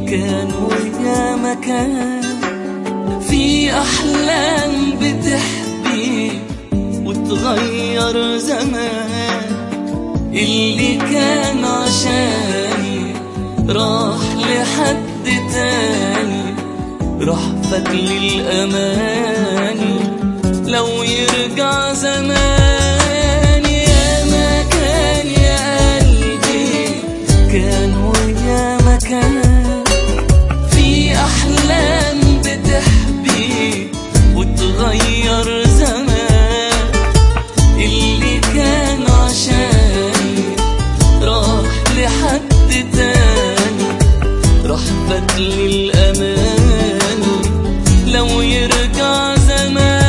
كان ويا مكان، في أحلام بتحبي وتغير زمان. اللي كان عشاني راح لحد تاني، راح فات للأماني. لو يرجع زمان يا مكان يا قلبي، كان ويا مكان، في أحلام بتحبي وتغير زمان. اللي كان عشاني راح لحد تاني، راح فات للأماني. لو يرجع زمان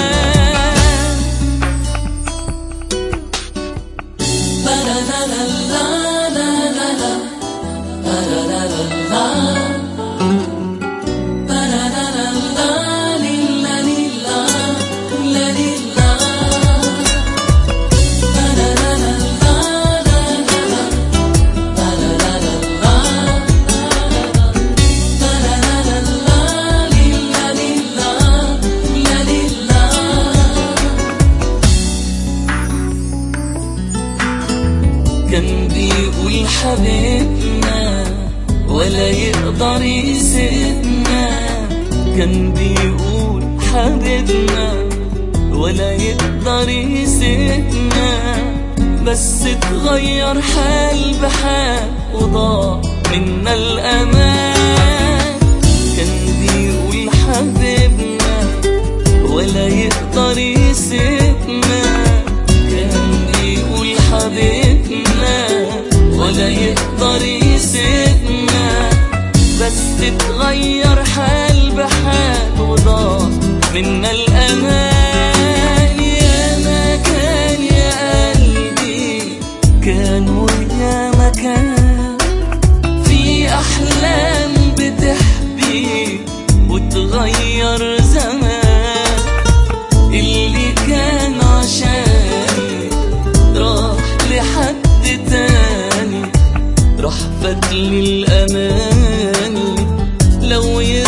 كان بيقول حبيبنا ولا يقدر يسيبنا. كان بيقول حبيبنا ولا يقدر يسيبنا، بس اتغير حال بحال وضاع منا الأمان. كان بيقول حبيبنا ولا يقدر يسيبنا، كان بيقول حبيبنا ولا يقدر يسيبنا، بس تتغير حال بحال وضاع منا الأمان. يا مكان يا قلبي، كان ويا مكان، في أحلام بتحبي وتغير زمان. اللي كان عشاني راح لحد تاني، راح فات للأماني. لو